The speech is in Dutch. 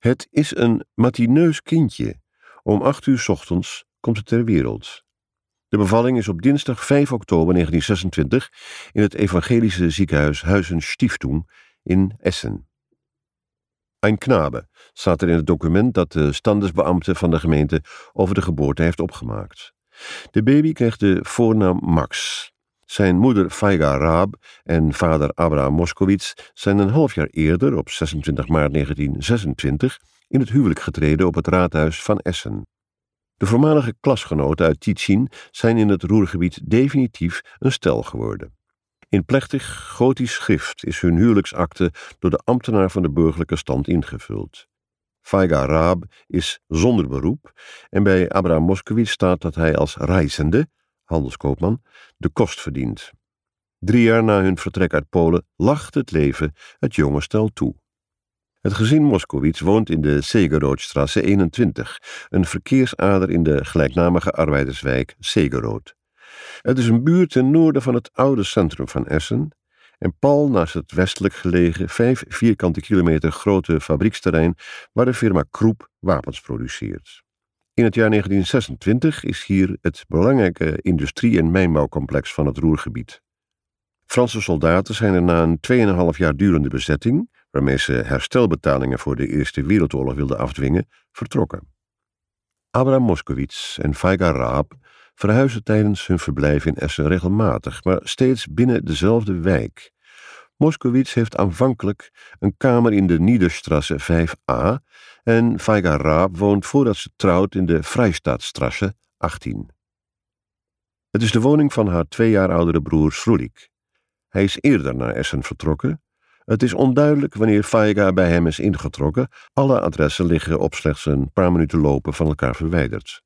Het is een matineus kindje. Om 8 uur 's ochtends komt het ter wereld. De bevalling is op dinsdag 5 oktober 1926 in het evangelische ziekenhuis Huizen-Stiftung in Essen. Ein Knabe staat er in het document dat de standesbeambte van de gemeente over de geboorte heeft opgemaakt. De baby kreeg de voornaam Max. Zijn moeder Feiga Raab en vader Abraham Moskowitz zijn een half jaar eerder, op 26 maart 1926, in het huwelijk getreden op het raadhuis van Essen. De voormalige klasgenoten uit Tietzin zijn in het Ruhrgebied definitief een stel geworden. In plechtig gotisch schrift is hun huwelijksakte door de ambtenaar van de burgerlijke stand ingevuld. Feiga Raab is zonder beroep en bij Abraham Moskowitz staat dat hij als reizende, handelskoopman, de kost verdient. 3 jaar na hun vertrek uit Polen lacht het leven het jonge stel toe. Het gezin Moskowitz woont in de Segeroodstrasse 21, een verkeersader in de gelijknamige arbeiderswijk Segerood. Het is een buurt ten noorden van het oude centrum van Essen en pal naast het westelijk gelegen 5 vierkante kilometer grote fabrieksterrein waar de firma Krupp wapens produceert. In het jaar 1926 is hier het belangrijke industrie- en mijnbouwcomplex van het Ruhrgebied. Franse soldaten zijn er na een 2,5 jaar durende bezetting, waarmee ze herstelbetalingen voor de Eerste Wereldoorlog wilden afdwingen, vertrokken. Abraham Moskowitz en Feiga Raab verhuizen tijdens hun verblijf in Essen regelmatig, maar steeds binnen dezelfde wijk. Moskowitz heeft aanvankelijk een kamer in de Niederstrasse 5a en Feiga Raab woont voordat ze trouwt in de Freistaatstrasse 18. Het is de woning van haar 2 jaar oudere broer Srulik. Hij is eerder naar Essen vertrokken. Het is onduidelijk wanneer Feiga bij hem is ingetrokken. Alle adressen liggen op slechts een paar minuten lopen van elkaar verwijderd.